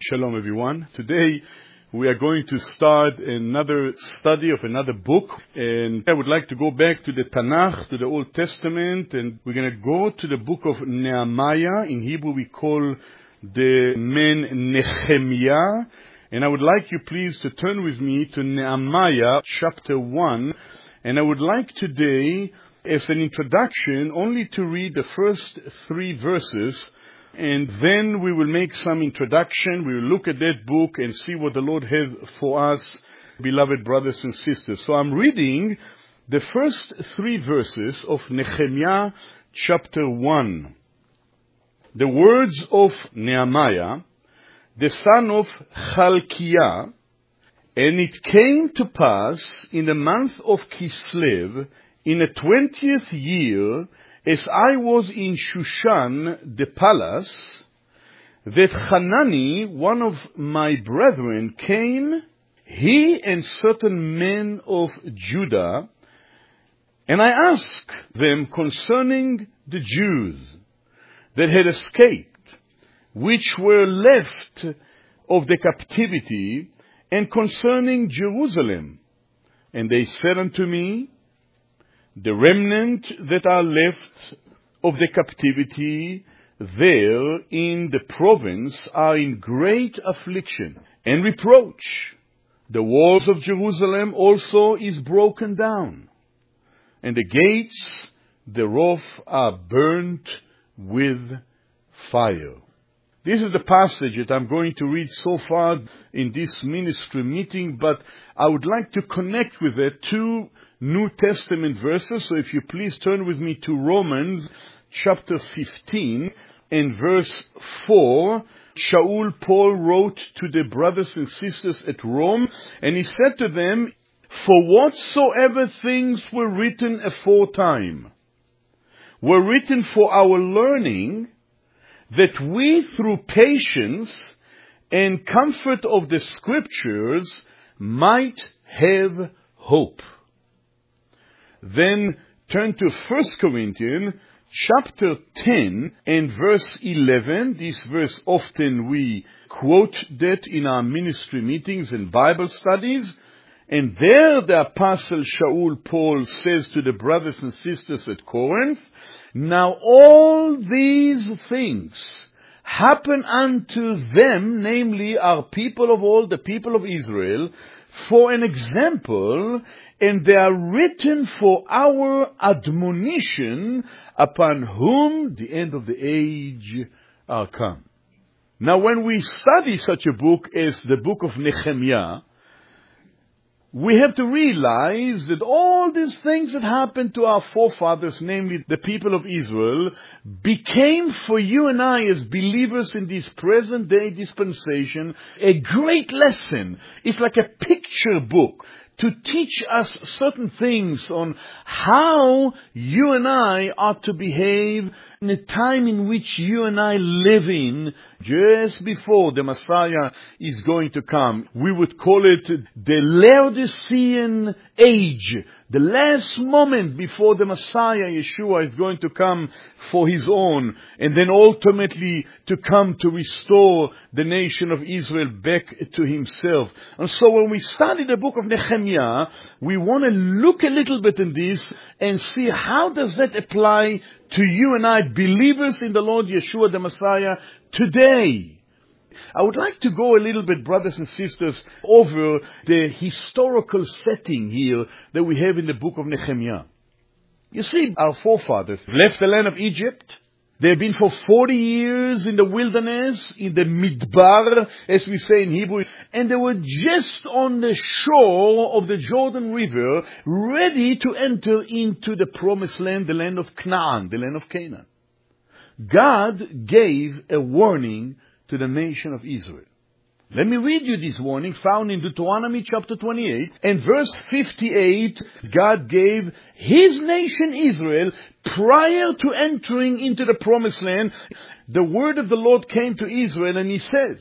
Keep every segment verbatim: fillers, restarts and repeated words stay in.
Shalom everyone. Today we are going to start another study of another book, and I would like to go back to the Tanakh, to the Old Testament, and we're going to go to the book of Nehemiah. In Hebrew we call the man Nehemiah, and I would like you please to turn with me to Nehemiah chapter one, and I would like today as an introduction only to read the first three verses, and then we will make some introduction. We will look at that book and see what the Lord has for us, beloved brothers and sisters. So I'm reading the first three verses of Nehemiah chapter one. The words of Nehemiah, the son of Chalkiah. And it came to pass in the month of Kislev, in the twentieth year, as I was in Shushan, the palace, that Hanani, one of my brethren, came, he and certain men of Judah, and I asked them concerning the Jews that had escaped, which were left of the captivity, and concerning Jerusalem. And they said unto me, the remnant that are left of the captivity there in the province are in great affliction and reproach. The walls of Jerusalem also is broken down, and the gates thereof are burnt with fire. This is the passage that I'm going to read so far in this ministry meeting, but I would like to connect with it two New Testament verses. So if you please turn with me to Romans chapter fifteen and verse four. Shaul Paul wrote to the brothers and sisters at Rome, and he said to them, for whatsoever things were written aforetime were written for our learning, that we through patience and comfort of the Scriptures might have hope. Then turn to First Corinthians chapter ten and verse eleven. This verse often we quote that in our ministry meetings and Bible studies. And there the apostle Shaul Paul says to the brothers and sisters at Corinth, now all these things happen unto them, namely our people of old, the people of Israel, for an example, and they are written for our admonition, upon whom the end of the age are come. Now when we study such a book as the book of Nehemiah, we have to realize that all these things that happened to our forefathers, namely the people of Israel, became for you and I as believers in this present day dispensation a great lesson. It's like a picture book to teach us certain things on how you and I ought to behave in the time in which you and I live in, just before the Messiah is going to come. We would call it the Laodicean age, the last moment before the Messiah, Yeshua, is going to come for his own, and then ultimately to come to restore the nation of Israel back to himself. And so when we study the book of Nehemiah, we want to look a little bit in this and see how does that apply to you and I, believers in the Lord Yeshua the Messiah, today. I would like to go a little bit, brothers and sisters, over the historical setting here that we have in the book of Nehemiah. You see, our forefathers left the land of Egypt. They have been for forty years in the wilderness, in the Midbar, as we say in Hebrew, and they were just on the shore of the Jordan River, ready to enter into the promised land, the land of Canaan, the land of Canaan. God gave a warning to the nation of Israel. Let me read you this warning found in Deuteronomy chapter twenty-eight and verse fifty-eight. God gave his nation Israel prior to entering into the promised land. The word of the Lord came to Israel, and he says,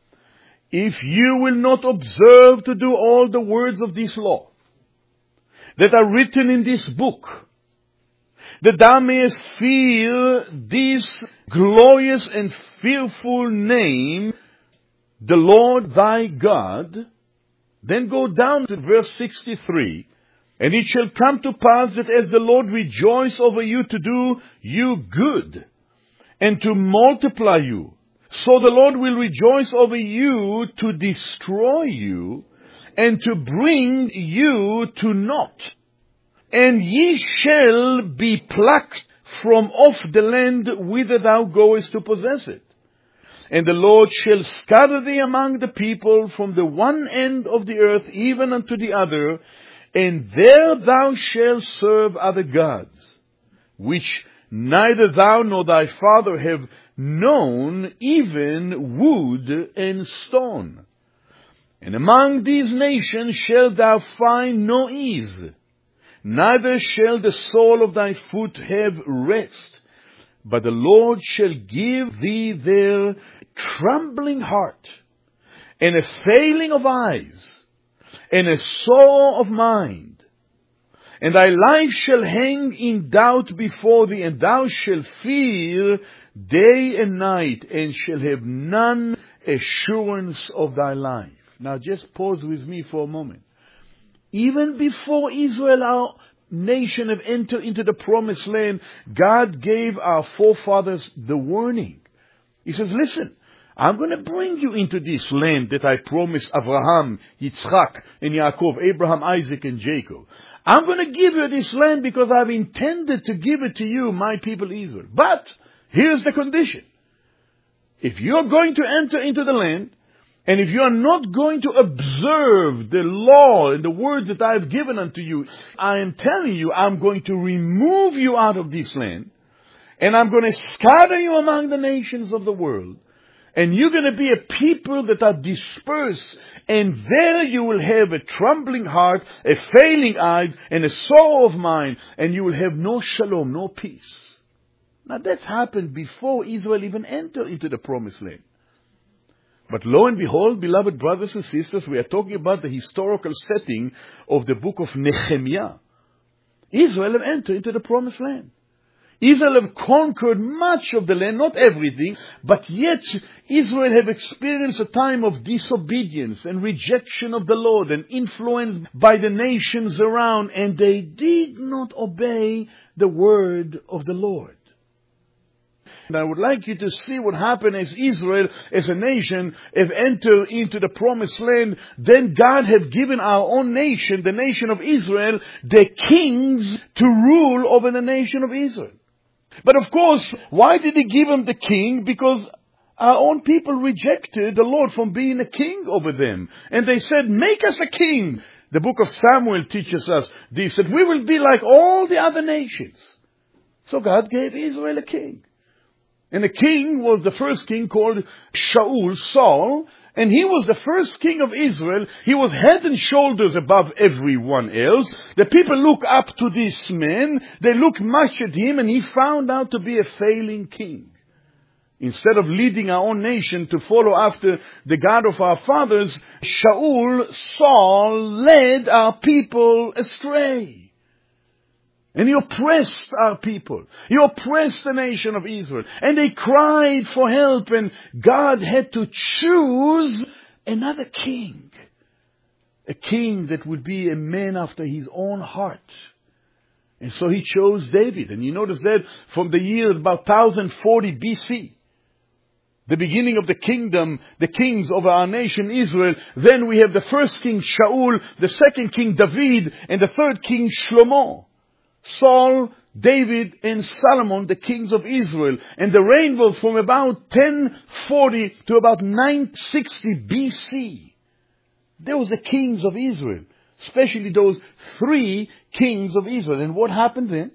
if you will not observe to do all the words of this law that are written in this book, that thou mayest fear this glorious and fearful name, the Lord thy God. Then go down to verse sixty-three. And it shall come to pass that as the Lord rejoice over you to do you good, and to multiply you, so the Lord will rejoice over you to destroy you, and to bring you to naught. And ye shall be plucked from off the land whither thou goest to possess it. And the Lord shall scatter thee among the people from the one end of the earth even unto the other, and there thou shalt serve other gods, which neither thou nor thy father have known, even wood and stone. And among these nations shalt thou find no ease, neither shall the sole of thy foot have rest, but the Lord shall give thee there trembling heart, and a failing of eyes, and a sorrow of mind. And thy life shall hang in doubt before thee, and thou shalt fear day and night, and shall have none assurance of thy life. Now just pause with me for a moment. Even before Israel, our nation, have entered into the promised land, God gave our forefathers the warning. He says, listen, I'm going to bring you into this land that I promised Abraham, Yitzchak, and Yaakov, Abraham, Isaac, and Jacob. I'm going to give you this land because I've intended to give it to you, my people Israel. But here's the condition. If you're going to enter into the land, and if you are not going to observe the law and the words that I have given unto you, I am telling you, I'm going to remove you out of this land, and I'm going to scatter you among the nations of the world. And you're going to be a people that are dispersed. And there you will have a trembling heart, a failing eyes, and a sorrow of mind. And you will have no shalom, no peace. Now that happened before Israel even entered into the promised land. But lo and behold, beloved brothers and sisters, we are talking about the historical setting of the book of Nehemiah. Israel have entered into the promised land. Israel have conquered much of the land, not everything, but yet Israel have experienced a time of disobedience and rejection of the Lord and influenced by the nations around, and they did not obey the word of the Lord. And I would like you to see what happened as Israel, as a nation, have entered into the promised land. Then God have given our own nation, the nation of Israel, the kings to rule over the nation of Israel. But of course, why did he give them the king? Because our own people rejected the Lord from being a king over them. And they said, make us a king. The book of Samuel teaches us this, that we will be like all the other nations. So God gave Israel a king. And the king was the first king called Shaul, Saul, and he was the first king of Israel. He was head and shoulders above everyone else. The people look up to this man. They look much at him, and he found out to be a failing king. Instead of leading our own nation to follow after the God of our fathers, Shaul, Saul, led our people astray. And he oppressed our people. He oppressed the nation of Israel. And they cried for help, and God had to choose another king. A king that would be a man after his own heart. And so he chose David. And you notice that from the year about one thousand forty B C, the beginning of the kingdom, the kings of our nation Israel, then we have the first king Shaul, the second king David, and the third king Shlomo. Saul, David, and Solomon, the kings of Israel. And the reign was from about ten forty to about nine sixty B C. There was the kings of Israel, especially those three kings of Israel. And what happened then?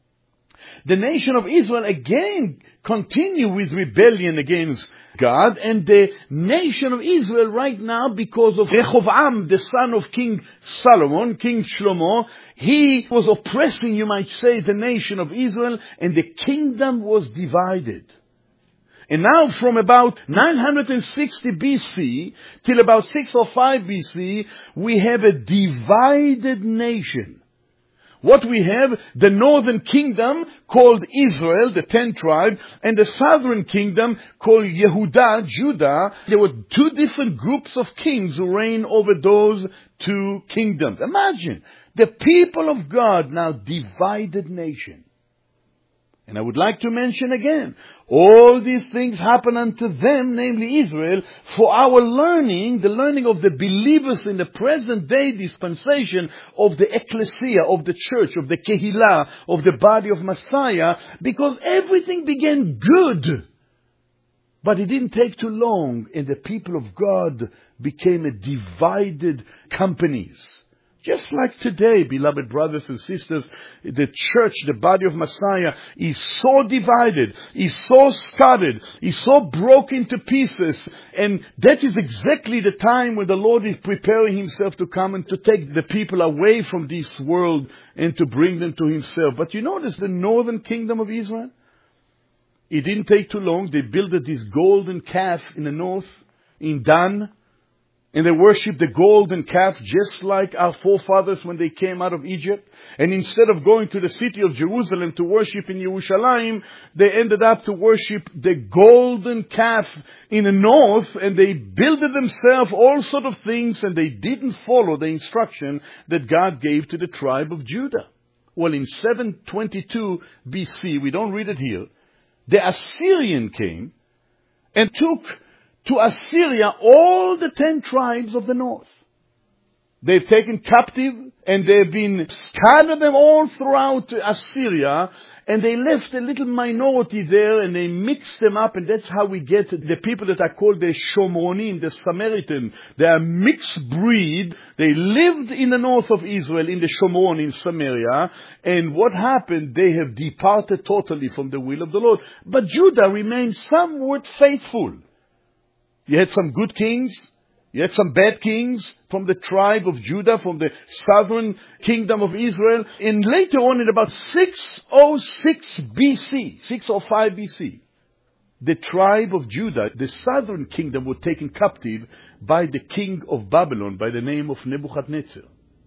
The nation of Israel again continued with rebellion against God, and the nation of Israel right now, because of Rehoboam, the son of King Solomon, King Shlomo, he was oppressing, you might say, the nation of Israel, and the kingdom was divided. And now from about nine sixty B C till about six oh five B C, we have a divided nation. What we have, the northern kingdom called Israel, the ten tribe, and the southern kingdom called Yehudah, Judah. There were two different groups of kings who reigned over those two kingdoms. Imagine, the people of God now divided nation. And I would like to mention again, all these things happen unto them, namely Israel, for our learning, the learning of the believers in the present day dispensation of the ecclesia, of the church, of the kehillah, of the body of Messiah, because everything began good. But it didn't take too long, and the people of God became a divided companies. Just like today, beloved brothers and sisters, the church, the body of Messiah, is so divided, is so scattered, is so broken to pieces. And that is exactly the time when the Lord is preparing Himself to come and to take the people away from this world and to bring them to Himself. But you notice the northern kingdom of Israel? It didn't take too long. They built this golden calf in the north, in Dan. And they worshiped the golden calf just like our forefathers when they came out of Egypt. And instead of going to the city of Jerusalem to worship in Yerushalayim, they ended up to worship the golden calf in the north. And they built themselves all sort of things, and they didn't follow the instruction that God gave to the tribe of Judah. Well, in seven twenty-two B C, we don't read it here, the Assyrian came and took to Assyria all the ten tribes of the north. They've taken captive, and they've been scattered them all throughout Assyria, and they left a little minority there, and they mixed them up, and that's how we get the people that are called the Shomronim, the Samaritan. They are mixed breed. They lived in the north of Israel, in the Shomron, in Samaria, and what happened? They have departed totally from the will of the Lord. But Judah remained somewhat faithful. You had some good kings. You had some bad kings from the tribe of Judah, from the southern kingdom of Israel. And later on, in about six oh six B C, six oh five B C, the tribe of Judah, the southern kingdom, was taken captive by the king of Babylon by the name of Nebuchadnezzar.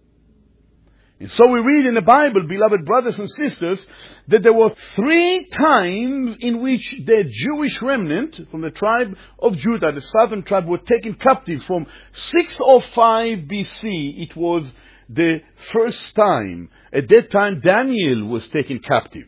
And so we read in the Bible, beloved brothers and sisters, that there were three times in which the Jewish remnant from the tribe of Judah, the southern tribe, were taken captive. From six oh five B C, it was the first time. At that time, Daniel was taken captive.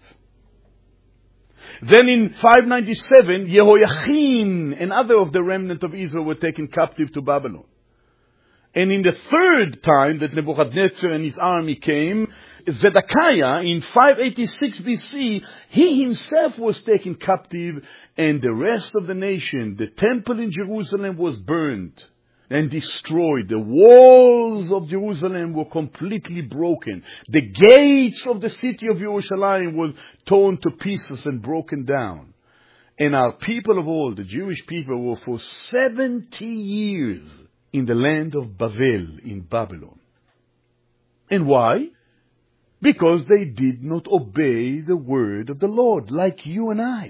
Then in five ninety-seven, Jehoiachin and other of the remnant of Israel were taken captive to Babylon. And in the third time that Nebuchadnezzar and his army came, Zedekiah, in five eighty-six B C, he himself was taken captive, and the rest of the nation, the temple in Jerusalem was burned and destroyed. The walls of Jerusalem were completely broken. The gates of the city of Jerusalem were torn to pieces and broken down. And our people of old, the Jewish people, were for seventy years in the land of Babel, in Babylon. And why? Because they did not obey the word of the Lord, like you and I.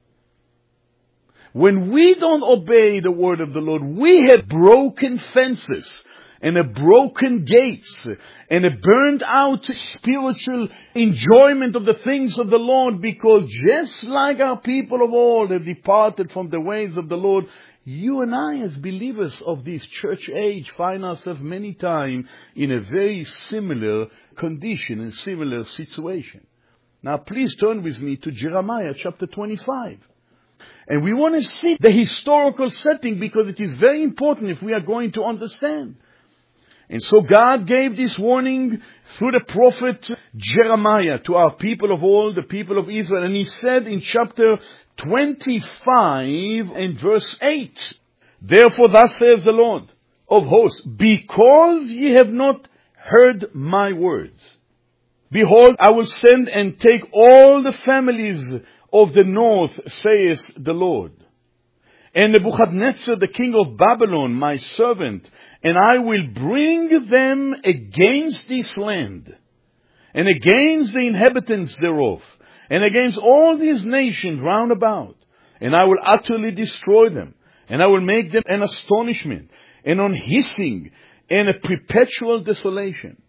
When we don't obey the word of the Lord, we have broken fences, and a broken gates, and a burned out spiritual enjoyment of the things of the Lord, because just like our people of old have departed from the ways of the Lord, you and I, as believers of this church age, find ourselves many times in a very similar condition and similar situation. Now, please turn with me to Jeremiah chapter twenty-five. And we want to see the historical setting, because it is very important if we are going to understand. And so God gave this warning through the prophet Jeremiah to our people of old, the people of Israel. And he said in chapter twenty-five and verse eight, "Therefore thus says the Lord of hosts, because ye have not heard my words, behold, I will send and take all the families of the north, saith the Lord, and Nebuchadnezzar the king of Babylon, my servant, and I will bring them against this land, and against the inhabitants thereof, and against all these nations round about, and I will utterly destroy them, and I will make them an astonishment, and an hissing, and a perpetual desolation.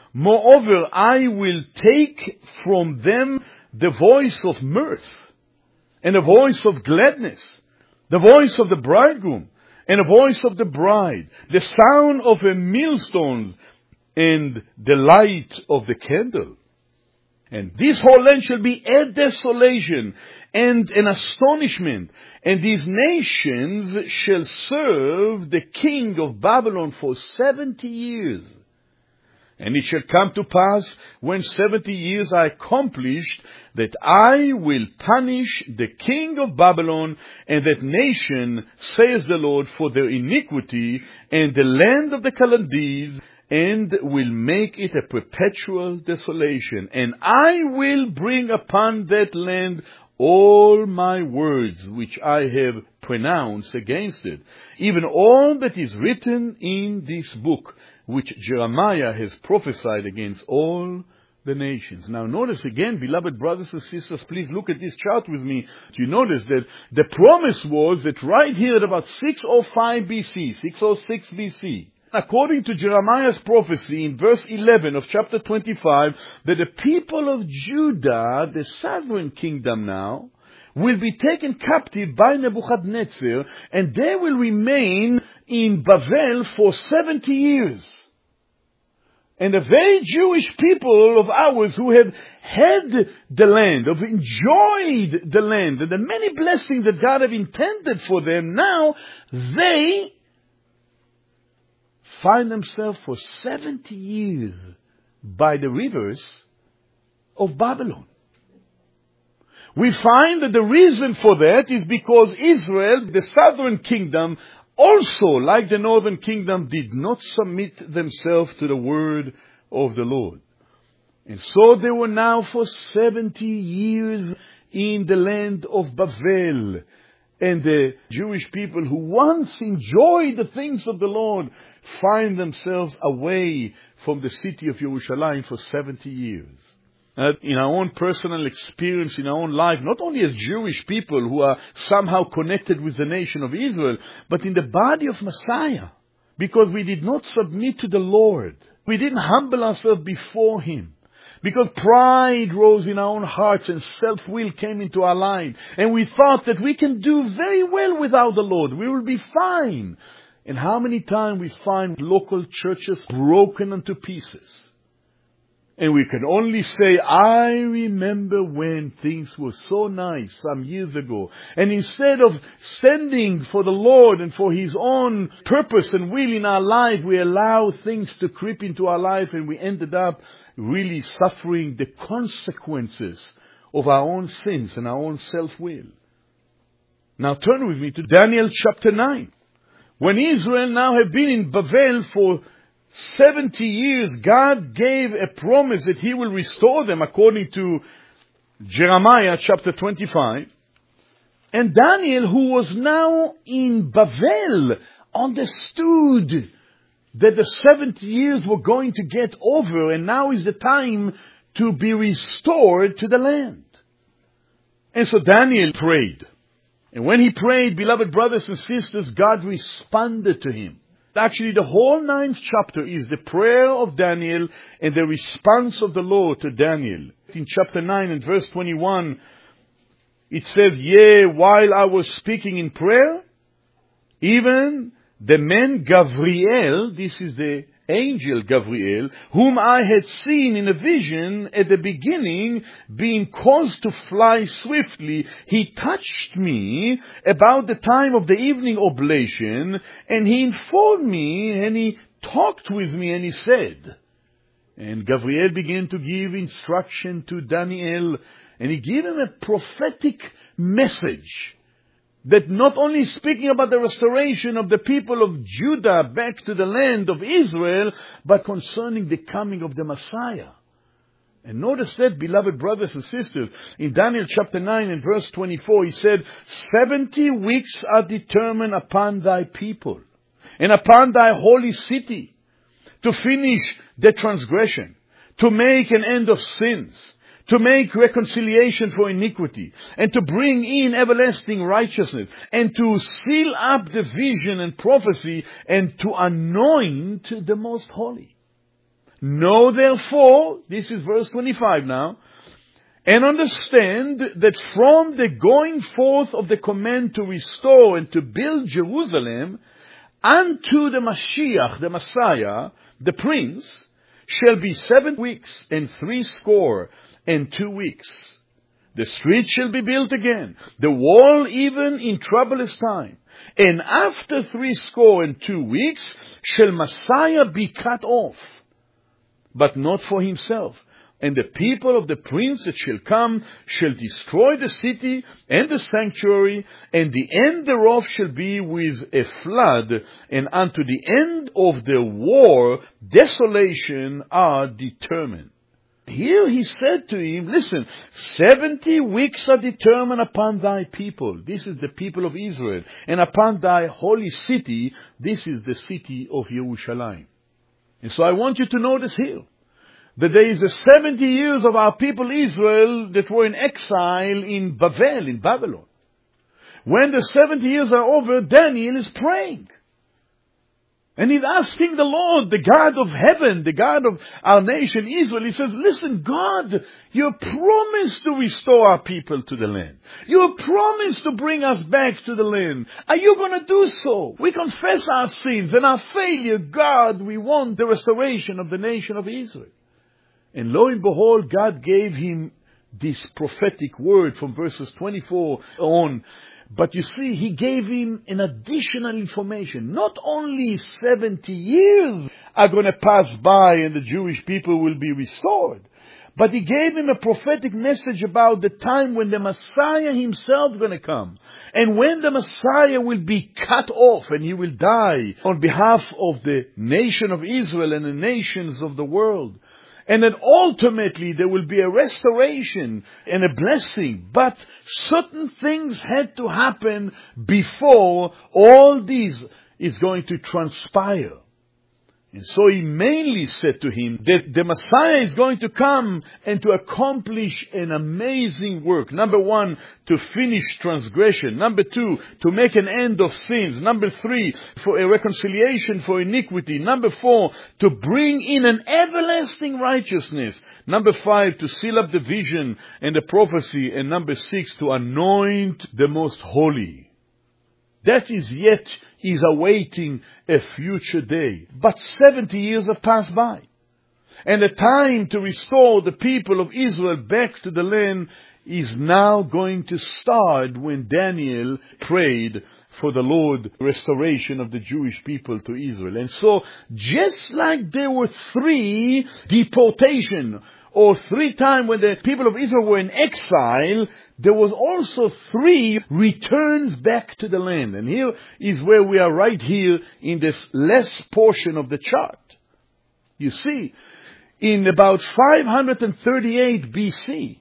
Moreover, I will take from them the voice of mirth, and the voice of gladness, the voice of the bridegroom, and the voice of the bride, the sound of a millstone, and the light of the candle. And this whole land shall be a desolation and an astonishment, and these nations shall serve the king of Babylon for seventy years. And it shall come to pass, when seventy years are accomplished, that I will punish the king of Babylon and that nation, says the Lord, for their iniquity, and the land of the Chaldees, and will make it a perpetual desolation. And I will bring upon that land all my words which I have pronounced against it, even all that is written in this book, which Jeremiah has prophesied against all the nations. Now notice again, beloved brothers and sisters, please look at this chart with me. You notice that the promise was that right here at about six oh five B C, six oh six B C, according to Jeremiah's prophecy in verse eleven of chapter twenty-five, that the people of Judah, the southern kingdom now, will be taken captive by Nebuchadnezzar, and they will remain in Babel for seventy years. And the very Jewish people of ours who have had the land, have enjoyed the land, and the many blessings that God have intended for them, now they find themselves for seventy years by the rivers of Babylon. We find that the reason for that is because Israel, the southern kingdom, also, like the northern kingdom, did not submit themselves to the word of the Lord. And so they were now for seventy years in the land of Babel. And the Jewish people who once enjoyed the things of the Lord find themselves away from the city of Yerushalayim for seventy years. Uh, in our own personal experience, in our own life, not only as Jewish people who are somehow connected with the nation of Israel, but in the body of Messiah, because we did not submit to the Lord. We didn't humble ourselves before Him. Because pride rose in our own hearts and self-will came into our life. And we thought that we can do very well without the Lord. We will be fine. And how many times we find local churches broken into pieces. And we can only say, I remember when things were so nice some years ago. And instead of standing for the Lord and for His own purpose and will in our life, we allow things to creep into our life, and we ended up really suffering the consequences of our own sins and our own self-will. Now turn with me to Daniel chapter nine. When Israel now have been in Babel for seventy years, God gave a promise that He will restore them according to Jeremiah chapter twenty-five. And Daniel, who was now in Babel, understood that the seventy years were going to get over, and now is the time to be restored to the land. And so Daniel prayed. And when he prayed, beloved brothers and sisters, God responded to him. Actually, the whole ninth chapter is the prayer of Daniel and the response of the Lord to Daniel. In chapter nine and verse twenty-one, it says, Yea, while I was speaking in prayer, even the man Gabriel, this is the angel Gabriel, whom I had seen in a vision at the beginning, being caused to fly swiftly, he touched me about the time of the evening oblation, and he informed me, and he talked with me, and he said, and Gabriel began to give instruction to Daniel, and he gave him a prophetic message, that not only speaking about the restoration of the people of Judah back to the land of Israel, but concerning the coming of the Messiah. And notice that, beloved brothers and sisters, in Daniel chapter nine and verse twenty-four, he said, Seventy weeks are determined upon thy people, and upon thy holy city, to finish the transgression, to make an end of sins, to make reconciliation for iniquity, and to bring in everlasting righteousness, and to seal up the vision and prophecy, and to anoint the most holy. Know therefore, this is verse twenty-five now, and understand that from the going forth of the command to restore and to build Jerusalem unto the Mashiach, the Messiah, the Prince, shall be seven weeks and three score and two weeks. The street shall be built again, the wall even in troublous time. And after three score and two weeks shall Messiah be cut off, but not for himself. And the people of the prince that shall come shall destroy the city and the sanctuary, and the end thereof shall be with a flood, and unto the end of the war desolation are determined. Here he said to him, listen, seventy weeks are determined upon thy people. This is the people of Israel. And upon thy holy city, this is the city of Yerushalayim. And so I want you to notice here that there is a seventy years of our people Israel that were in exile in Babel, in Babylon. When the seventy years are over, Daniel is praying. And he's asking the Lord, the God of heaven, the God of our nation Israel, he says, listen, God, you promised to restore our people to the land. You promised to bring us back to the land. Are you going to do so? We confess our sins and our failure. God, we want the restoration of the nation of Israel. And lo and behold, God gave him this prophetic word from verses twenty-four on. But you see, he gave him an additional information. Not only seventy years are going to pass by and the Jewish people will be restored, but he gave him a prophetic message about the time when the Messiah himself is going to come. And when the Messiah will be cut off and he will die on behalf of the nation of Israel and the nations of the world. And then ultimately there will be a restoration and a blessing. But certain things had to happen before all this is going to transpire. And so he mainly said to him that the Messiah is going to come and to accomplish an amazing work. Number one, to finish transgression. Number two, to make an end of sins. Number three, for a reconciliation for iniquity. Number four, to bring in an everlasting righteousness. Number five, to seal up the vision and the prophecy. And number six, to anoint the most holy. That is yet is awaiting a future day. But seventy years have passed by. And the time to restore the people of Israel back to the land is now going to start when Daniel prayed for the Lord restoration of the Jewish people to Israel. And so, just like there were three deportation, or three times when the people of Israel were in exile, there was also three returns back to the land. And here is where we are right here in this last portion of the chart. You see, in about five hundred thirty-eight B C,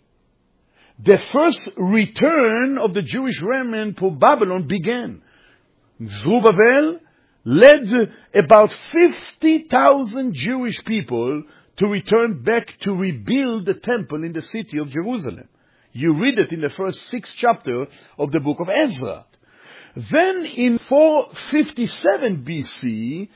the first return of the Jewish remnant to Babylon began. Zerubbabel led about fifty thousand Jewish people to return back to rebuild the temple in the city of Jerusalem. You read it in the first six chapter of the book of Ezra. Then in four fifty-seven B C,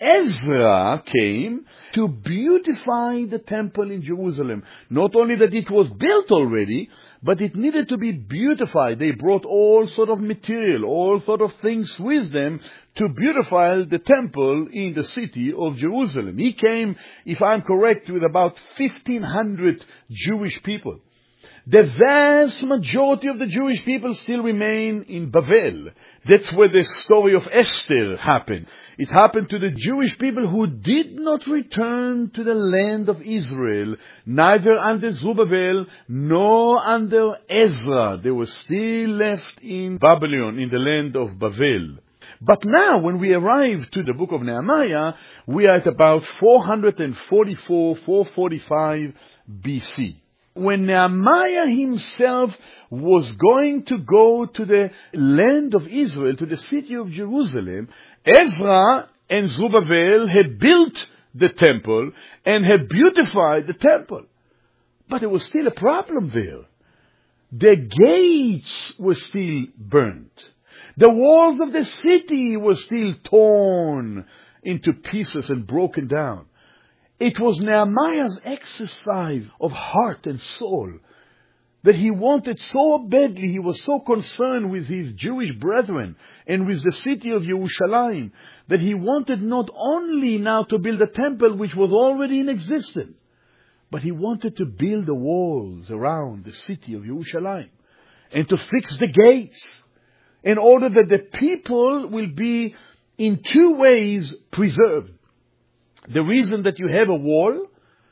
Ezra came to beautify the temple in Jerusalem. Not only that it was built already, but it needed to be beautified. They brought all sort of material, all sort of things with them to beautify the temple in the city of Jerusalem. He came, if I'm correct, with about fifteen hundred Jewish people. The vast majority of the Jewish people still remain in Babel. That's where the story of Esther happened. It happened to the Jewish people who did not return to the land of Israel, neither under Zerubbabel nor under Ezra. They were still left in Babylon, in the land of Babel. But now, when we arrive to the book of Nehemiah, we are at about four forty-four, four forty-five B C. When Nehemiah himself was going to go to the land of Israel, to the city of Jerusalem, Ezra and Zerubbabel had built the temple and had beautified the temple. But there was still a problem there. The gates were still burnt. The walls of the city were still torn into pieces and broken down. It was Nehemiah's exercise of heart and soul that he wanted so badly. He was so concerned with his Jewish brethren and with the city of Yerushalayim that he wanted not only now to build a temple which was already in existence, but he wanted to build the walls around the city of Yerushalayim and to fix the gates in order that the people will be in two ways preserved. The reason that you have a wall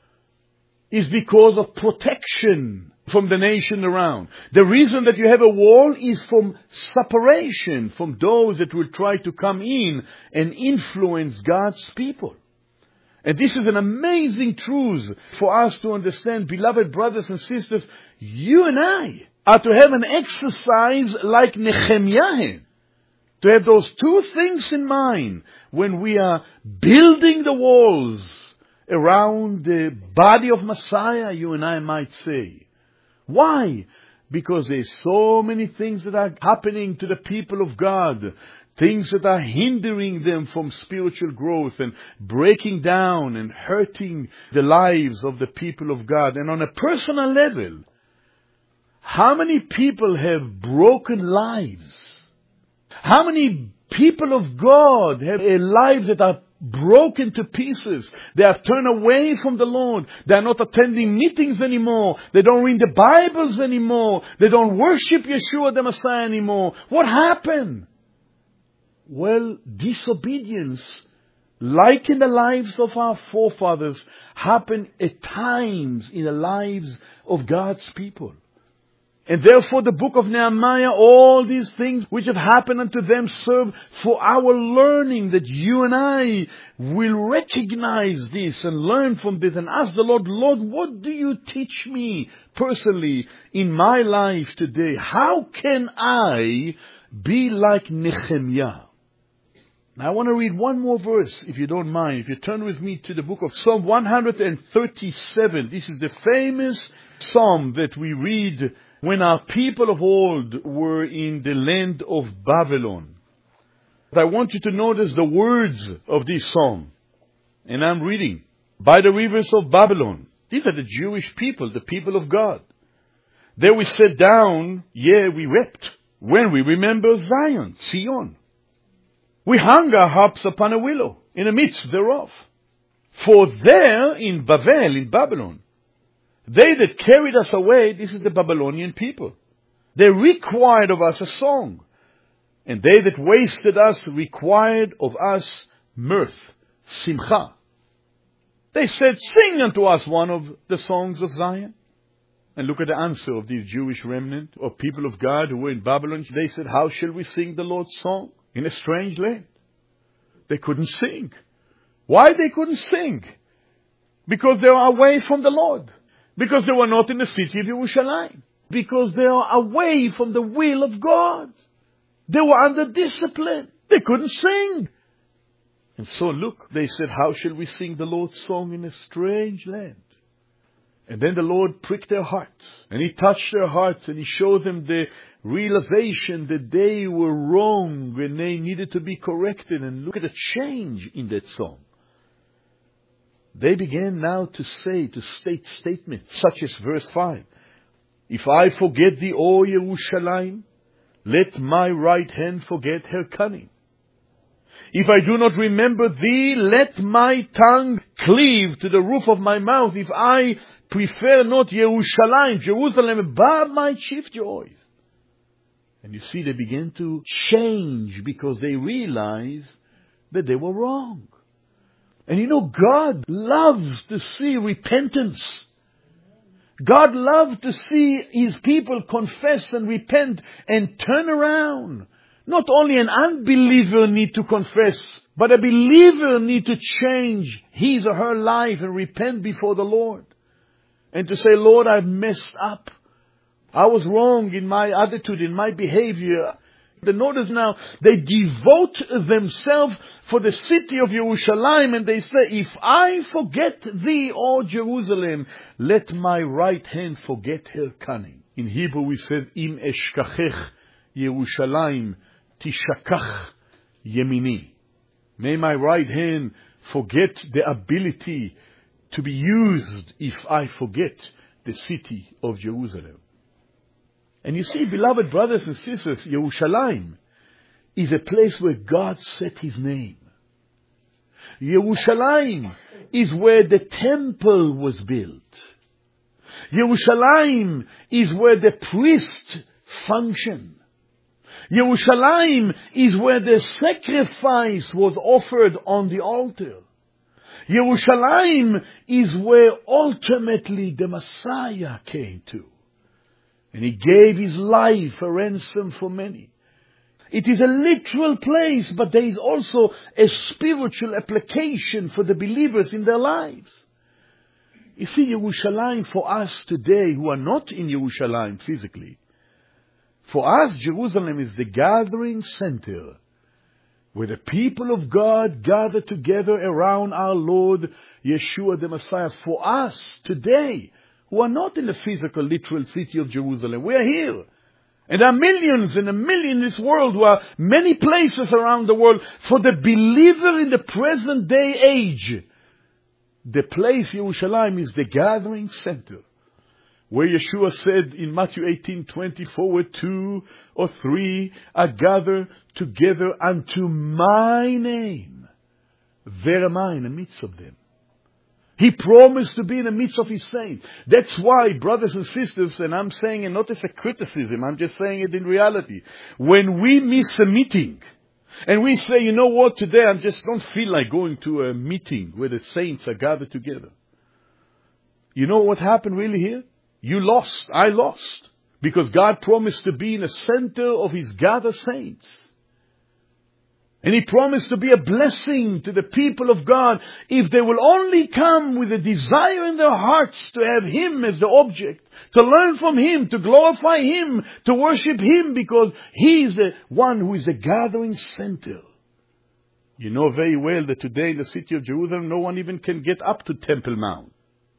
is because of protection from the nation around. The reason that you have a wall is from separation from those that will try to come in and influence God's people. And this is an amazing truth for us to understand. Beloved brothers and sisters, you and I are to have an exercise like Nehemiah, to have those two things in mind when we are building the walls around the body of Messiah, you and I might say. Why? Because there's so many things that are happening to the people of God, things that are hindering them from spiritual growth and breaking down and hurting the lives of the people of God. And on a personal level, how many people have broken lives? How many people of God have lives that are broken to pieces? They have turned away from the Lord. They are not attending meetings anymore. They don't read the Bibles anymore. They don't worship Yeshua the Messiah anymore. What happened? Well, disobedience, like in the lives of our forefathers, happened at times in the lives of God's people. And therefore the book of Nehemiah, all these things which have happened unto them serve for our learning, that you and I will recognize this and learn from this and ask the Lord, Lord, what do you teach me personally in my life today? How can I be like Nehemiah? Now I want to read one more verse, if you don't mind. If you turn with me to the book of Psalm one thirty-seven. This is the famous psalm that we read when our people of old were in the land of Babylon. I want you to notice the words of this psalm. And I'm reading, by the rivers of Babylon. These are the Jewish people, the people of God. There we sat down, yea, we wept, when we remember Zion, Zion. We hung our harps upon a willow, in the midst thereof. For there in Babel, in Babylon, they that carried us away, this is the Babylonian people, they required of us a song. And they that wasted us required of us mirth, simcha. They said, sing unto us one of the songs of Zion. And look at the answer of these Jewish remnant, or people of God who were in Babylon. They said, how shall we sing the Lord's song in a strange land? They couldn't sing. Why they couldn't sing? Because they are away from the Lord. Because they were not in the city of Yerushalayim. Because they are away from the will of God. They were under discipline. They couldn't sing. And so look, they said, how shall we sing the Lord's song in a strange land? And then the Lord pricked their hearts. And He touched their hearts. And He showed them the realization that they were wrong and they needed to be corrected. And look at the change in that song. They began now to say, to state statements such as verse five. If I forget thee, O Yerushalayim, let my right hand forget her cunning. If I do not remember thee, let my tongue cleave to the roof of my mouth. If I prefer not Yerushalayim, Jerusalem, above my chief joys. And you see, they began to change because they realized that they were wrong. And you know, God loves to see repentance. God loves to see His people confess and repent and turn around. Not only an unbeliever need to confess, but a believer need to change his or her life and repent before the Lord. And to say, Lord, I've messed up. I was wrong in my attitude, in my behavior. The notice now, they devote themselves for the city of Yerushalayim, and they say, if I forget thee, O Jerusalem, let my right hand forget her cunning. In Hebrew we said, Im eshkachech Yerushalayim tishakach yemini. May my right hand forget the ability to be used if I forget the city of Jerusalem. And you see, beloved brothers and sisters, Yerushalayim is a place where God set His name. Yerushalayim is where the temple was built. Yerushalayim is where the priest functioned. Yerushalayim is where the sacrifice was offered on the altar. Yerushalayim is where ultimately the Messiah came to. And He gave His life a ransom for many. It is a literal place, but there is also a spiritual application for the believers in their lives. You see, Yerushalayim for us today who are not in Yerushalayim physically, for us Jerusalem is the gathering center where the people of God gather together around our Lord Yeshua the Messiah. For us today who are not in the physical, literal city of Jerusalem, we are here. And there are millions and a million in this world who are many places around the world. For the believer in the present day age, the place Yerushalayim is the gathering center. Where Yeshua said in Matthew eighteen twenty-four, where two or three are gathered together unto my name, there am I in the midst of them. He promised to be in the midst of His saints. That's why, brothers and sisters, and I'm saying it not as a criticism, I'm just saying it in reality. When we miss a meeting, and we say, you know what, today I just don't feel like going to a meeting where the saints are gathered together. You know what happened really here? You lost, I lost. Because God promised to be in the center of His gathered saints. And He promised to be a blessing to the people of God if they will only come with a desire in their hearts to have Him as the object, to learn from Him, to glorify Him, to worship Him, because He is the one who is the gathering center. You know very well that today in the city of Jerusalem, no one even can get up to Temple Mount.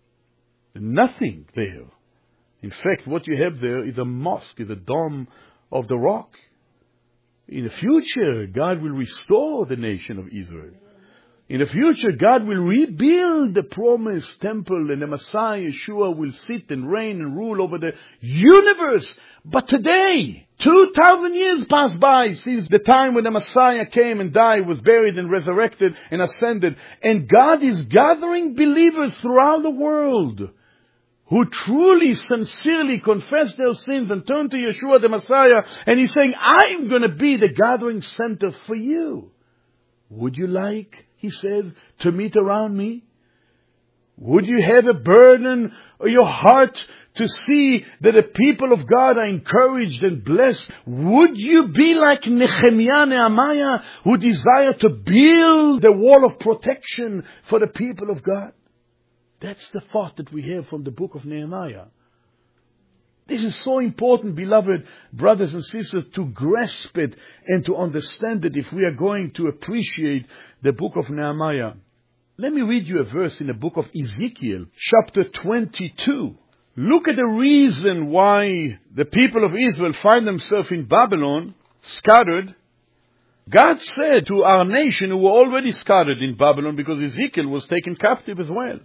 Nothing there. In fact, what you have there is a mosque, is a dome of the rock. In the future, God will restore the nation of Israel. In the future, God will rebuild the promised temple, and the Messiah, Yeshua, will sit and reign and rule over the universe. But today, two thousand years passed by since the time when the Messiah came and died, was buried and resurrected and ascended. And God is gathering believers throughout the world who truly, sincerely confess their sins and turn to Yeshua the Messiah. And He's saying, I'm going to be the gathering center for you. Would you like, He says, to meet around me? Would you have a burden of your heart to see that the people of God are encouraged and blessed? Would you be like Nehemiah, Nehemiah, who desire to build the wall of protection for the people of God? That's the thought that we have from the book of Nehemiah. This is so important, beloved brothers and sisters, to grasp it and to understand it if we are going to appreciate the book of Nehemiah. Let me read you a verse in the book of Ezekiel, chapter twenty-two. Look at the reason why the people of Israel find themselves in Babylon, scattered. God said to our nation, who were already scattered in Babylon, because Ezekiel was taken captive as well.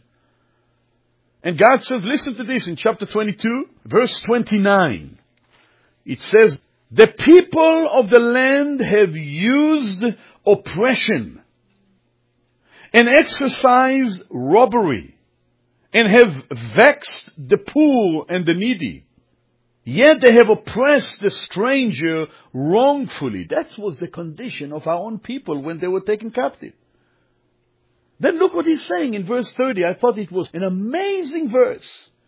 And God says, listen to this in chapter twenty-two, verse twenty-nine. It says, the people of the land have used oppression and exercised robbery and have vexed the poor and the needy. Yet they have oppressed the stranger wrongfully. That was the condition of our own people when they were taken captive. Then look what He's saying in verse thirty. I thought it was an amazing verse.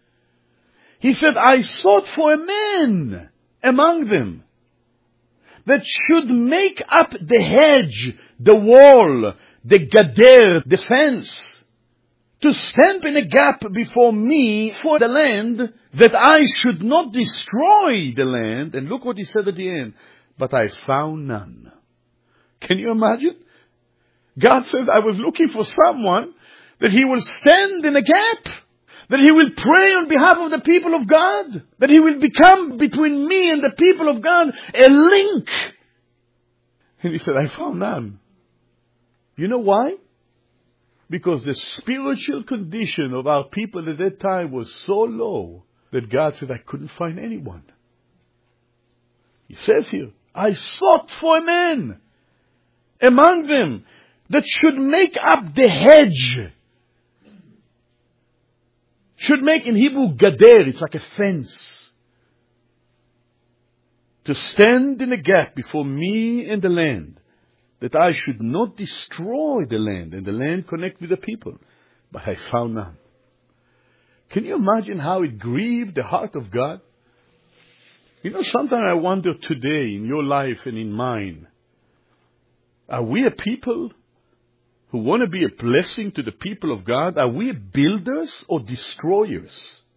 He said, I sought for a man among them that should make up the hedge, the wall, the gader, the fence, to stand in a gap before me for the land, that I should not destroy the land. And look what He said at the end. But I found none. Can you imagine? God says, I was looking for someone that He will stand in a gap, that He will pray on behalf of the people of God, that He will become between me and the people of God a link. And He said, I found none. You know why? Because the spiritual condition of our people at that time was so low that God said, I couldn't find anyone. He says here, I sought for a man among them that should make up the hedge. Should make, in Hebrew, gader, it's like a fence. To stand in a gap before me and the land, that I should not destroy the land, and the land connect with the people. But I found none. Can you imagine how it grieved the heart of God? You know, sometimes I wonder today, in your life and in mine, are we a people who want to be a blessing to the people of God? Are we builders or destroyers?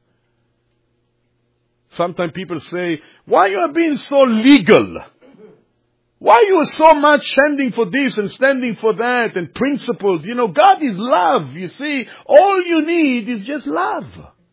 Sometimes people say, why you are being so legal? Why you are so much standing for this and standing for that and principles? You know, God is love. You see, all you need is just love.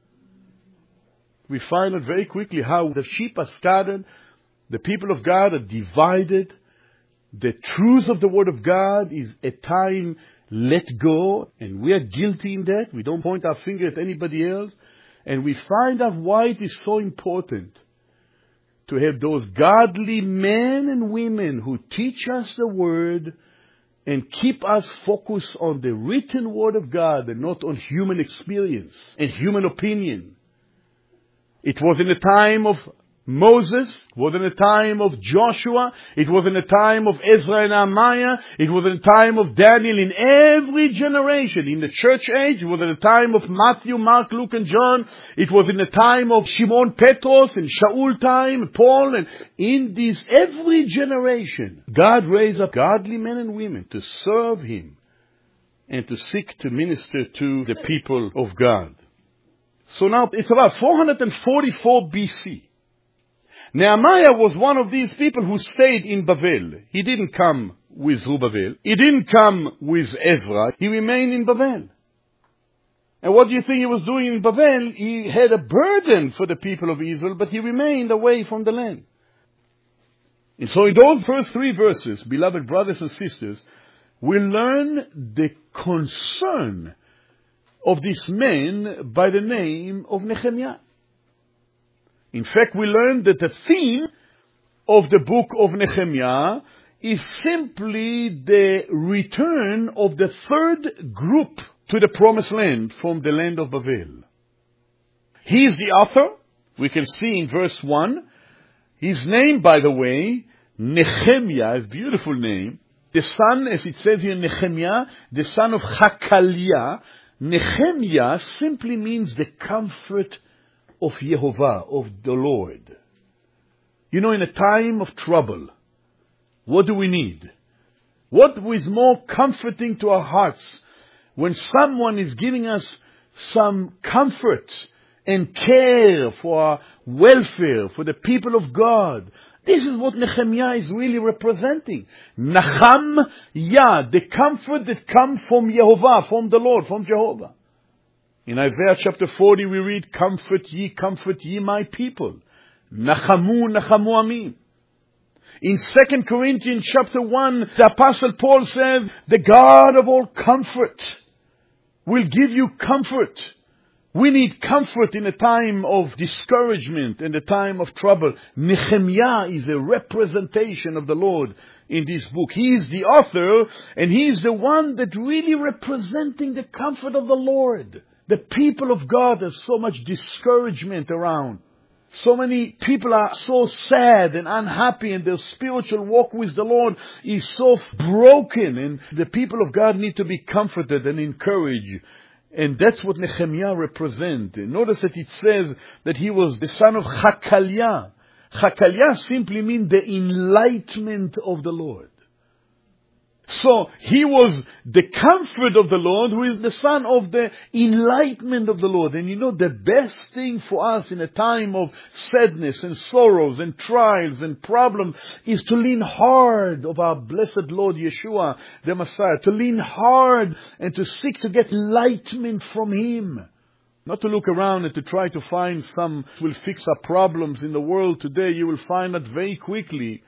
We find out very quickly how the sheep are scattered. The people of God are divided. The truth of the Word of God is at time let go. And we are guilty in that. We don't point our finger at anybody else. And we find out why it is so important to have those godly men and women who teach us the Word and keep us focused on the written Word of God and not on human experience and human opinion. It was in the time of Moses, it was in the time of Joshua, it was in the time of Ezra and Nehemiah, it was in the time of Daniel, in every generation. In the church age, it was in the time of Matthew, Mark, Luke and John. It was in the time of Shimon Petros and Shaul time, Paul, and in this every generation, God raised up godly men and women to serve Him and to seek to minister to the people of God. So now it's about four forty-four B C. Nehemiah was one of these people who stayed in Bavel. He didn't come with Zerubbabel. He didn't come with Ezra. He remained in Bavel. And what do you think he was doing in Bavel? He had a burden for the people of Israel, but he remained away from the land. And so in those first three verses, beloved brothers and sisters, we learn the concern of this man by the name of Nehemiah. In fact, we learn that the theme of the book of Nehemiah is simply the return of the third group to the promised land from the land of Babel. He is the author. We can see in verse one. His name, by the way, Nehemiah, a beautiful name. The son, as it says here, Nehemiah, the son of Hakaliah. Nehemiah simply means the comfort of Yehovah, of the Lord. You know, in a time of trouble, what do we need? What is more comforting to our hearts when someone is giving us some comfort and care for our welfare, for the people of God? This is what Nehemiah is really representing. Nacham Yah, the comfort that comes from Yehovah, from the Lord, from Jehovah. In Isaiah chapter forty we read, comfort ye, comfort ye my people. Nachamu, nachamu amim. In Second Corinthians chapter one, the Apostle Paul says, the God of all comfort will give you comfort. We need comfort in a time of discouragement, in a time of trouble. Nehemiah is a representation of the Lord in this book. He is the author, and he is the one that really representing the comfort of the Lord. The people of God, there's so much discouragement around. So many people are so sad and unhappy, and their spiritual walk with the Lord is so broken, and the people of God need to be comforted and encouraged. And that's what Nehemiah represents. Notice that it says that he was the son of Hakaliah. Hakaliah simply means the enlightenment of the Lord. So he was the comfort of the Lord, who is the son of the enlightenment of the Lord. And you know, the best thing for us in a time of sadness and sorrows and trials and problems is to lean hard of our blessed Lord Yeshua, the Messiah. To lean hard and to seek to get enlightenment from Him. Not to look around and to try to find some will fix our problems in the world today. You will find that very quickly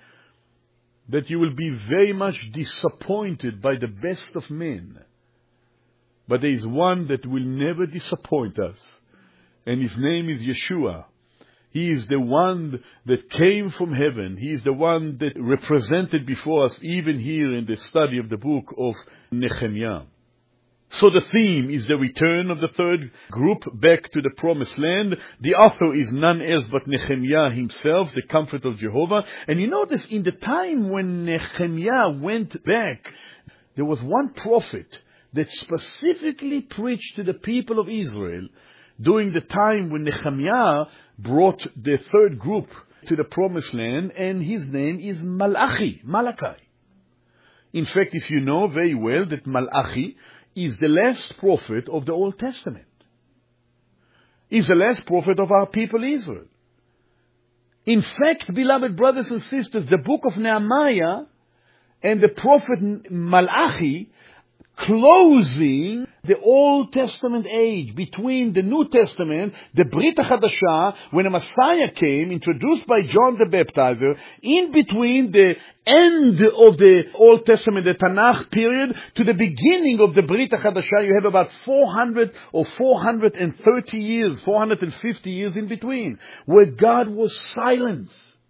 that you will be very much disappointed by the best of men. But there is one that will never disappoint us. And his name is Yeshua. He is the one that came from heaven. He is the one that represented before us, even here in the study of the book of Nehemiah. So the theme is the return of the third group back to the promised land. The author is none else but Nehemiah himself, the comfort of Jehovah. And you notice in the time when Nehemiah went back, there was one prophet that specifically preached to the people of Israel during the time when Nehemiah brought the third group to the promised land, and his name is Malachi, Malachi. In fact, if you know very well that Malachi is the last prophet of the Old Testament. He's the last prophet of our people Israel. In fact, beloved brothers and sisters, the book of Nehemiah and the prophet Malachi closing the Old Testament age between the New Testament, the Brit HaChadashah, when the Messiah came, introduced by John the Baptizer, in between the end of the Old Testament, the Tanakh period, to the beginning of the Brit HaChadashah, you have about four hundred or four hundred thirty years, four hundred fifty years in between, where God was silent.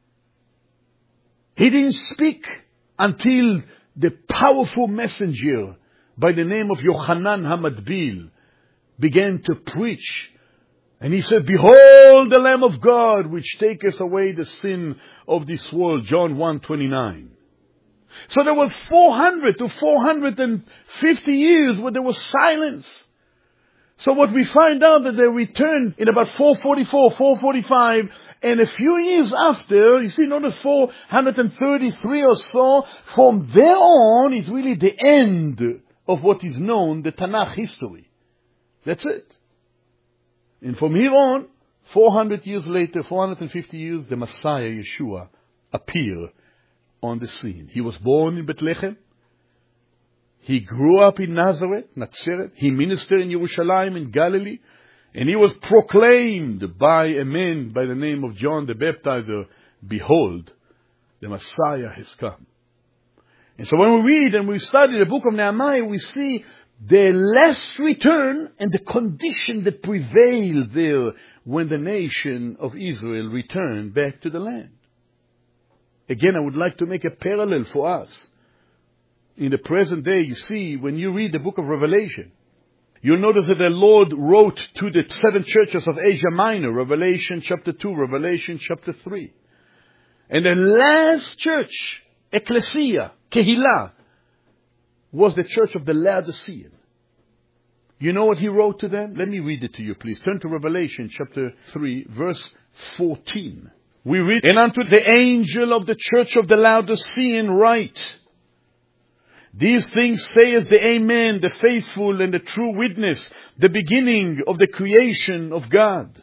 He didn't speak until the powerful messenger by the name of Yochanan HaMatbil began to preach. And he said, "Behold the Lamb of God, which taketh away the sin of this world." John one twenty-nine. So there was four hundred to four hundred fifty years where there was silence. So what we find out that they returned in about four forty-four, four forty-five, and a few years after, you see, not four hundred thirty-three or so, from there on is really the end of what is known, the Tanakh history. That's it. And from here on, four hundred years later, four hundred fifty years, the Messiah, Yeshua, appeared on the scene. He was born in Bethlehem. He grew up in Nazareth, Nazareth. He ministered in Jerusalem, in Galilee. And he was proclaimed by a man by the name of John the Baptizer, "Behold, the Messiah has come." And so when we read and we study the book of Nehemiah, we see the last return and the condition that prevailed there when the nation of Israel returned back to the land. Again, I would like to make a parallel for us. In the present day, you see, when you read the book of Revelation, you'll notice that the Lord wrote to the seven churches of Asia Minor, Revelation chapter two, Revelation chapter three. And the last church, Ecclesia, Kehillah, was the church of the Laodicean. You know what he wrote to them? Let me read it to you, please. Turn to Revelation chapter three, verse fourteen. We read, "And unto the angel of the church of the Laodicean write, These things saith the Amen, the faithful and the true witness, the beginning of the creation of God.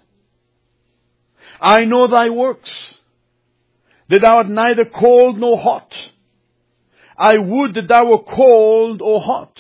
I know thy works, that thou art neither cold nor hot. I would that thou were cold or hot.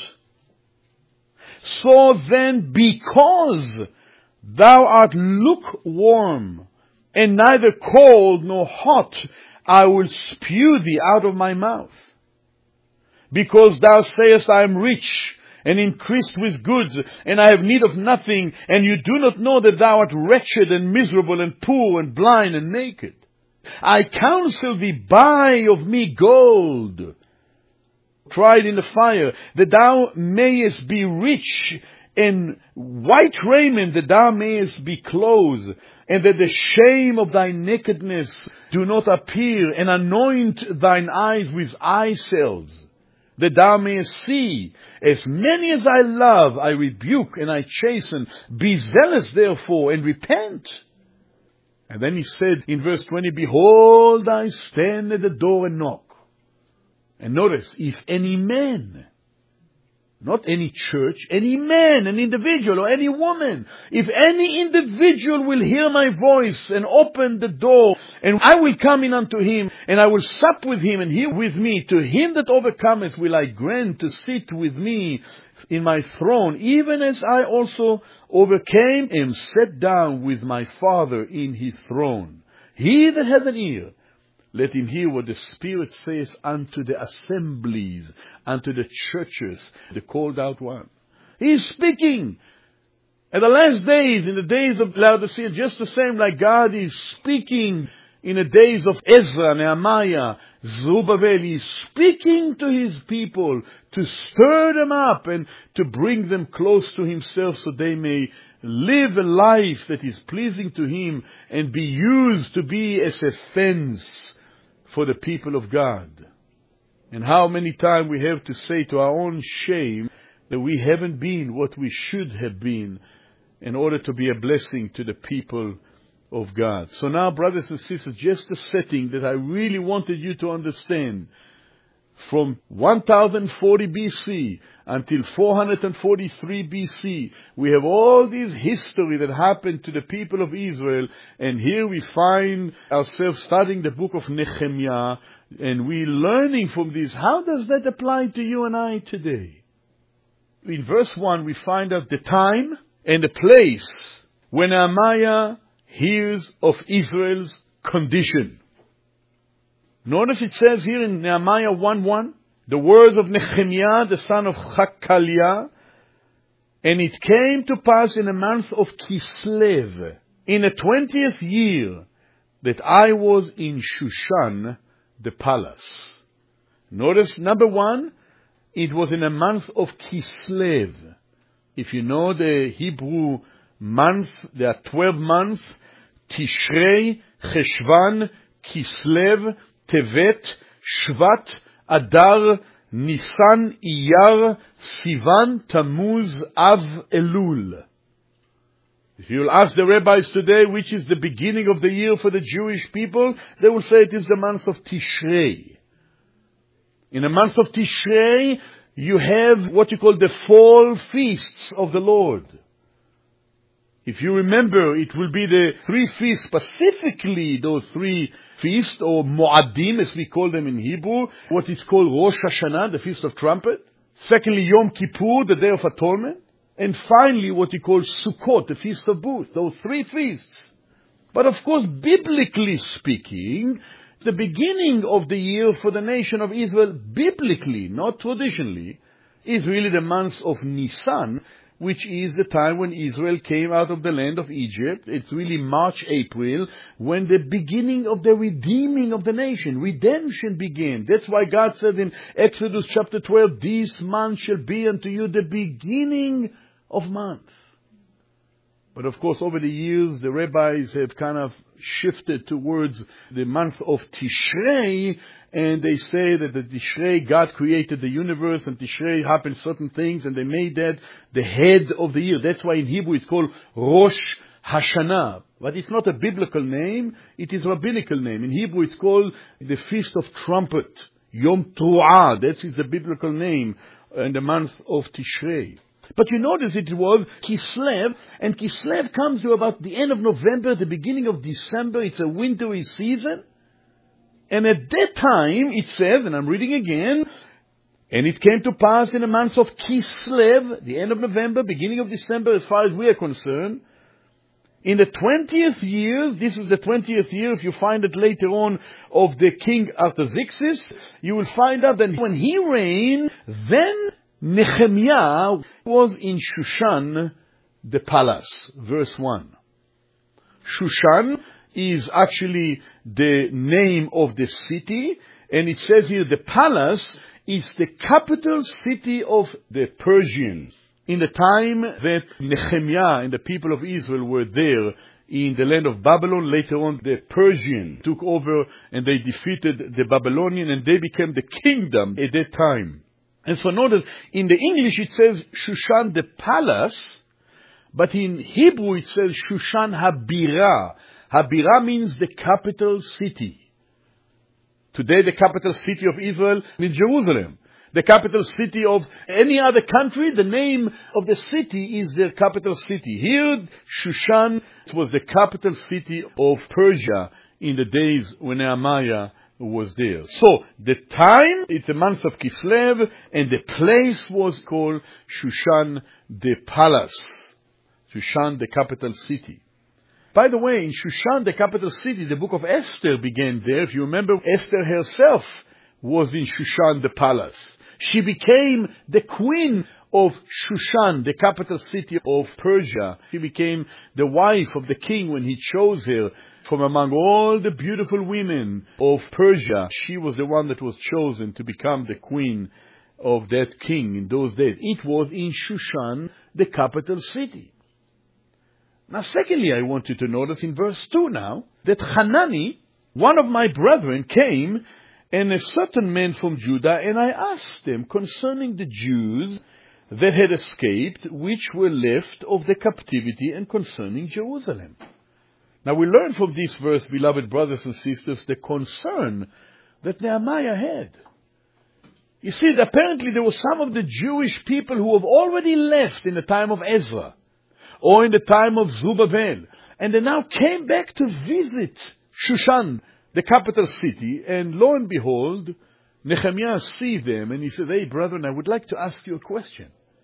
So then, because thou art lukewarm, and neither cold nor hot, I will spew thee out of my mouth. Because thou sayest, I am rich, and increased with goods, and I have need of nothing, and you do not know that thou art wretched and miserable and poor and blind and naked. I counsel thee, buy of me gold, tried in the fire, that thou mayest be rich, and white raiment, that thou mayest be clothed, and that the shame of thy nakedness do not appear, and anoint thine eyes with eye salves, that thou mayest see. As many as I love, I rebuke and I chasten. Be zealous therefore, and repent. And then he said in verse twenty, Behold, I stand at the door and knock. And notice, if any man, not any church, any man, an individual or any woman, if any individual will hear my voice and open the door, and I will come in unto him, and I will sup with him and he with me, to him that overcometh will I grant to sit with me in my throne, even as I also overcame and sat down with my Father in his throne. He that hath an ear, let him hear what the Spirit says unto the assemblies, unto the churches, the called out one. He's speaking. At the last days, in the days of Laodicea, just the same like God is speaking in the days of Ezra, Nehemiah, Zerubbabel, He's speaking to His people to stir them up and to bring them close to Himself so they may live a life that is pleasing to Him and be used to be as a fence for the people of God. And how many times we have to say to our own shame that we haven't been what we should have been in order to be a blessing to the people of God. So now, brothers and sisters, just a setting that I really wanted you to understand. From one thousand forty B C until four hundred forty-three B C, we have all this history that happened to the people of Israel, and here we find ourselves studying the book of Nehemiah, and we're learning from this. How does that apply to you and I today? In verse one, we find out the time and the place when Nehemiah hears of Israel's condition. Notice it says here in Nehemiah one one, the words of Nehemiah, the son of Hakaliah, and it came to pass in the month of Kislev, in the twentieth year, that I was in Shushan, the palace. Notice, number one, it was in the month of Kislev. If you know the Hebrew months, there are twelve months: Tishrei, Cheshvan, Kislev, Tevet, Shvat, Adar, Nisan, Iyar, Sivan, Tammuz, Av, Elul. If you'll ask the rabbis today which is the beginning of the year for the Jewish people, they will say it is the month of Tishrei. In the month of Tishrei, you have what you call the fall feasts of the Lord. If you remember, it will be the three feasts, specifically those three feasts, or Moadim, as we call them in Hebrew, what is called Rosh Hashanah, the Feast of Trumpet. Secondly, Yom Kippur, the Day of Atonement. And finally, what you call Sukkot, the Feast of Booths. Those three feasts. But of course, biblically speaking, the beginning of the year for the nation of Israel, biblically, not traditionally, is really the month of Nisan, which is the time when Israel came out of the land of Egypt. It's really March, April, when the beginning of the redeeming of the nation, redemption began. That's why God said in Exodus chapter twelve, this month shall be unto you the beginning of months. But of course, over the years, the rabbis have kind of shifted towards the month of Tishrei, and they say that the Tishrei, God created the universe, and Tishrei happened certain things, and they made that the head of the year. That's why in Hebrew it's called Rosh Hashanah. But it's not a biblical name, it is a rabbinical name. In Hebrew it's called the Feast of Trumpet, Yom Tru'ah. That is the biblical name in the month of Tishrei. But you notice it was Kislev, and Kislev comes to about the end of November, the beginning of December. It's a wintry season. And at that time, it says, and I'm reading again, and it came to pass in the month of Kislev, the end of November, beginning of December, as far as we are concerned, in the twentieth year, this is the twentieth year, if you find it later on, of the king Artaxerxes, you will find out that when he reigned, then Nehemiah was in Shushan, the palace. Verse one. Shushan is actually the name of the city, and it says here the palace is the capital city of the Persians. In the time that Nehemiah and the people of Israel were there in the land of Babylon, later on the Persians took over and they defeated the Babylonian, and they became the kingdom at that time. And so notice, in the English it says Shushan the palace, but in Hebrew it says Shushan Habirah. Habirah means the capital city. Today the capital city of Israel is Jerusalem. The capital city of any other country, the name of the city is their capital city. Here, Shushan was the capital city of Persia in the days when Nehemiah was there. So, the time, it's the month of Kislev, and the place was called Shushan, the palace. Shushan, the capital city. By the way, in Shushan, the capital city, the book of Esther began there. If you remember, Esther herself was in Shushan, the palace. She became the queen of Shushan, the capital city of Persia. She became the wife of the king when he chose her. From among all the beautiful women of Persia, she was the one that was chosen to become the queen of that king in those days. It was in Shushan, the capital city. Now, secondly, I want you to notice in verse two now, that Hanani, one of my brethren, came, and a certain man from Judah, and I asked them concerning the Jews that had escaped, which were left of the captivity, and concerning Jerusalem. Now we learn from this verse, beloved brothers and sisters, the concern that Nehemiah had. You see, apparently there were some of the Jewish people who have already left in the time of Ezra, or in the time of Zerubbabel, and they now came back to visit Shushan, the capital city, and lo and behold, Nehemiah sees them, and he says, hey brethren, I would like to ask you a question.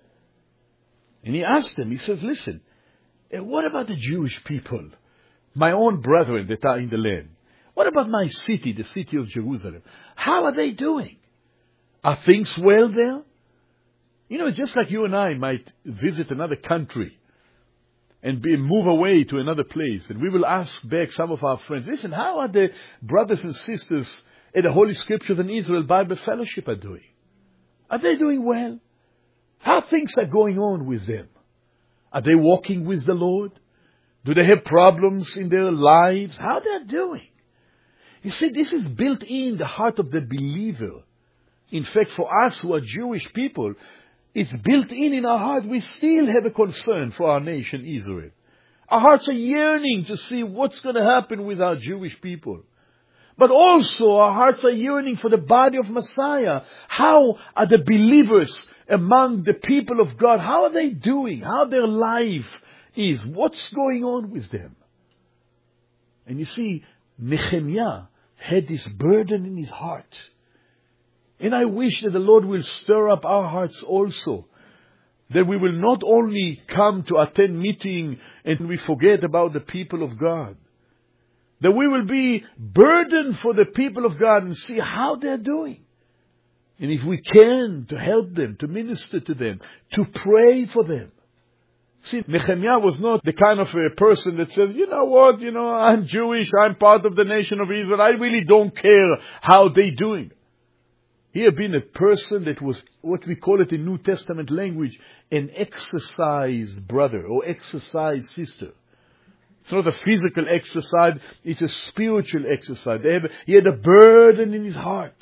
And he asked them, he says, listen, what about the Jewish people, my own brethren that are in the land? What about my city, the city of Jerusalem? How are they doing? Are things well there? You know, just like you and I might visit another country and be, move away to another place, and we will ask back some of our friends, listen, how are the brothers and sisters in the Holy Scriptures and Israel Bible Fellowship are doing? Are they doing well? How things are going on with them? Are they walking with the Lord? Do they have problems in their lives? How they're doing? You see, this is built in the heart of the believer. In fact, for us who are Jewish people, it's built in in our heart. We still have a concern for our nation, Israel. Our hearts are yearning to see what's going to happen with our Jewish people. But also our hearts are yearning for the body of Messiah. How are the believers among the people of God? How are they doing? How their life is? What's going on with them? And you see, Nehemiah had this burden in his heart. And I wish that the Lord will stir up our hearts also, that we will not only come to attend meeting and we forget about the people of God, that we will be burdened for the people of God and see how they're doing. And if we can, to help them, to minister to them, to pray for them. See, Nehemiah was not the kind of a person that says, you know what, you know, I'm Jewish, I'm part of the nation of Israel, I really don't care how they're doing. He had been a person that was, what we call it in New Testament language, an exercise brother or exercise sister. It's not a physical exercise, it's a spiritual exercise. They have, he had a burden in his heart.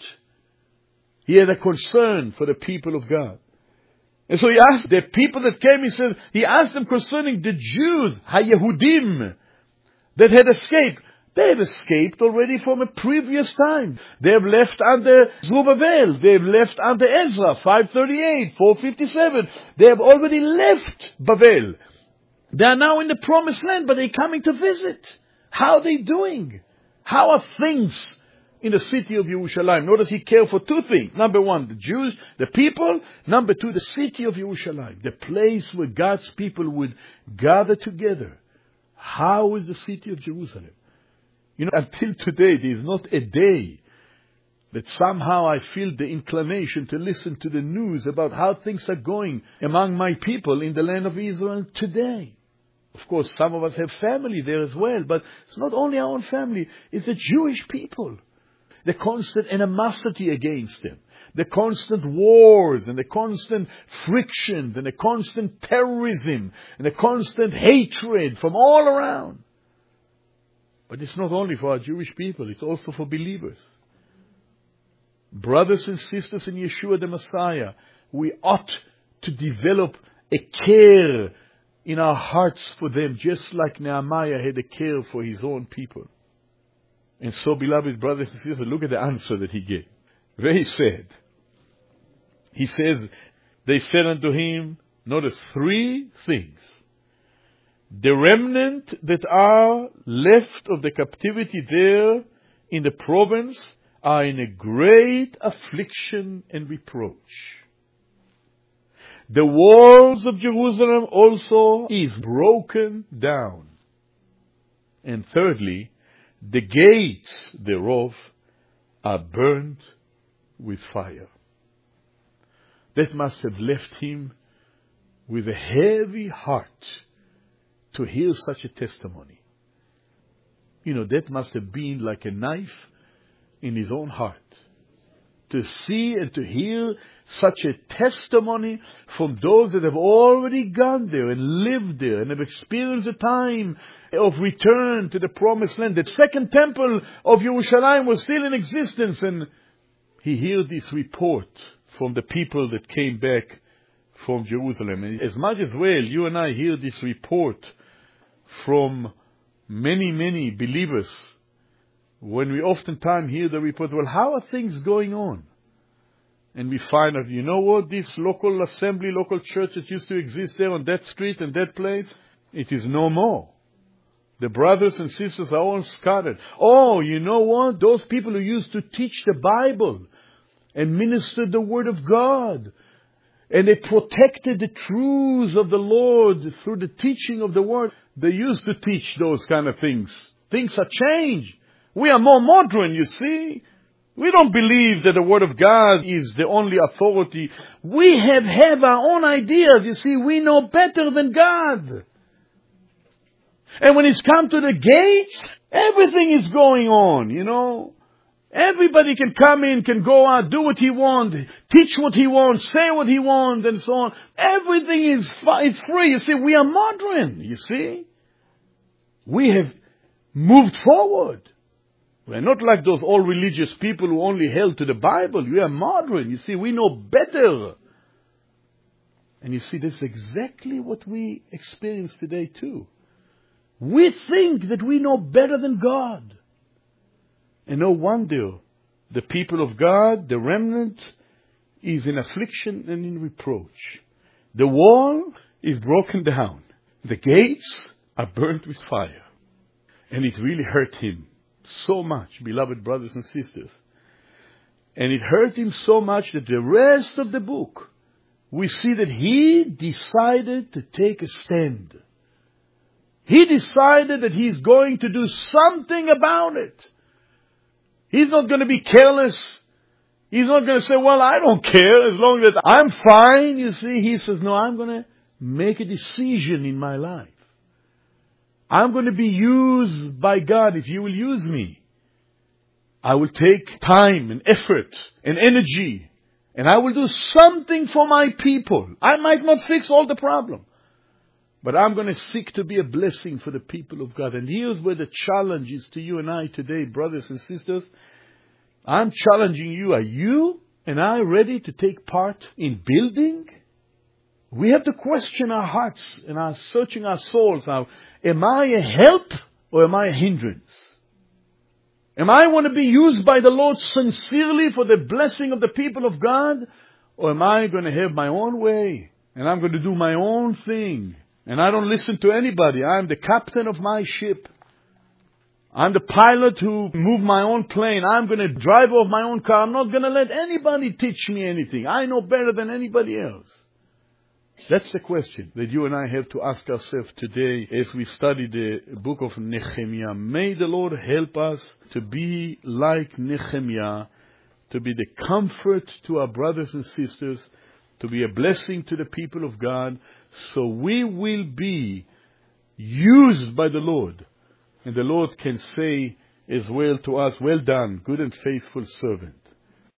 He had a concern for the people of God. And so he asked the people that came, he said, he asked them concerning the Jews, HaYehudim, that had escaped. They have escaped already from a previous time. They have left under Zerubbabel. They have left under Ezra, five thirty-eight, four fifty-seven. They have already left Babel. They are now in the promised land, but they're coming to visit. How are they doing? How are things in the city of Yerushalayim? Notice he cared for two things. Number one, the Jews, the people. Number two, the city of Yerushalayim, the place where God's people would gather together. How is the city of Jerusalem? You know, until today, there is not a day that somehow I feel the inclination to listen to the news about how things are going among my people in the land of Israel today. Of course, some of us have family there as well, but it's not only our own family, it's the Jewish people. The constant animosity against them, the constant wars and the constant friction and the constant terrorism and the constant hatred from all around. But it's not only for our Jewish people, it's also for believers. Brothers and sisters in Yeshua the Messiah, we ought to develop a care in our hearts for them, just like Nehemiah had a care for his own people. And so, beloved brothers and sisters, look at the answer that he gave. Very sad. He says, they said unto him, notice three things. The remnant that are left of the captivity there in the province are in a great affliction and reproach. The walls of Jerusalem also is broken down. And thirdly, the gates thereof are burnt with fire. That must have left him with a heavy heart to hear such a testimony. You know, that must have been like a knife in his own heart. To see and to hear such a testimony from those that have already gone there and lived there and have experienced a time of return to the promised land. The second temple of Yerushalayim was still in existence, and he heard this report from the people that came back from Jerusalem. And as much as well, you and I hear this report from many, many believers, when we oftentimes hear the report, well, how are things going on? And we find out, you know what, this local assembly, local church that used to exist there on that street and that place, it is no more. The brothers and sisters are all scattered. Oh, you know what, those people who used to teach the Bible and ministered the Word of God, and they protected the truths of the Lord through the teaching of the Word, they used to teach those kind of things. Things have changed. We are more modern, you see. We don't believe that the Word of God is the only authority. We have, have our own ideas. You see, we know better than God. And when it's come to the gates, everything is going on, you know. Everybody can come in, can go out, do what he wants, teach what he wants, say what he wants, and so on. Everything is free. You see, we are modern, you see. We have moved forward. We are not like those old religious people who only held to the Bible. We are modern. You see, we know better. And you see, this is exactly what we experience today too. We think that we know better than God. And no wonder the people of God, the remnant, is in affliction and in reproach. The wall is broken down. The gates are burnt with fire. And it really hurt him so much, beloved brothers and sisters. And it hurt him so much that the rest of the book, we see that he decided to take a stand. He decided that he's going to do something about it. He's not going to be careless. He's not going to say, well, I don't care as long as I'm fine. You see, he says, no, I'm going to make a decision in my life. I'm going to be used by God if you will use me. I will take time and effort and energy, and I will do something for my people. I might not fix all the problem, but I'm going to seek to be a blessing for the people of God. And here's where the challenge is to you and I today, brothers and sisters. I'm challenging you. Are you and I ready to take part in building? We have to question our hearts and our searching our souls. Now, am I a help or am I a hindrance? Am I want to be used by the Lord sincerely for the blessing of the people of God? Or am I going to have my own way and I'm going to do my own thing? And I don't listen to anybody. I'm the captain of my ship. I'm the pilot who move my own plane. I'm going to drive off my own car. I'm not going to let anybody teach me anything. I know better than anybody else. That's the question that you and I have to ask ourselves today as we study the book of Nehemiah. May the Lord help us to be like Nehemiah, to be the comfort to our brothers and sisters, to be a blessing to the people of God, so we will be used by the Lord. And the Lord can say as well to us, well done, good and faithful servant.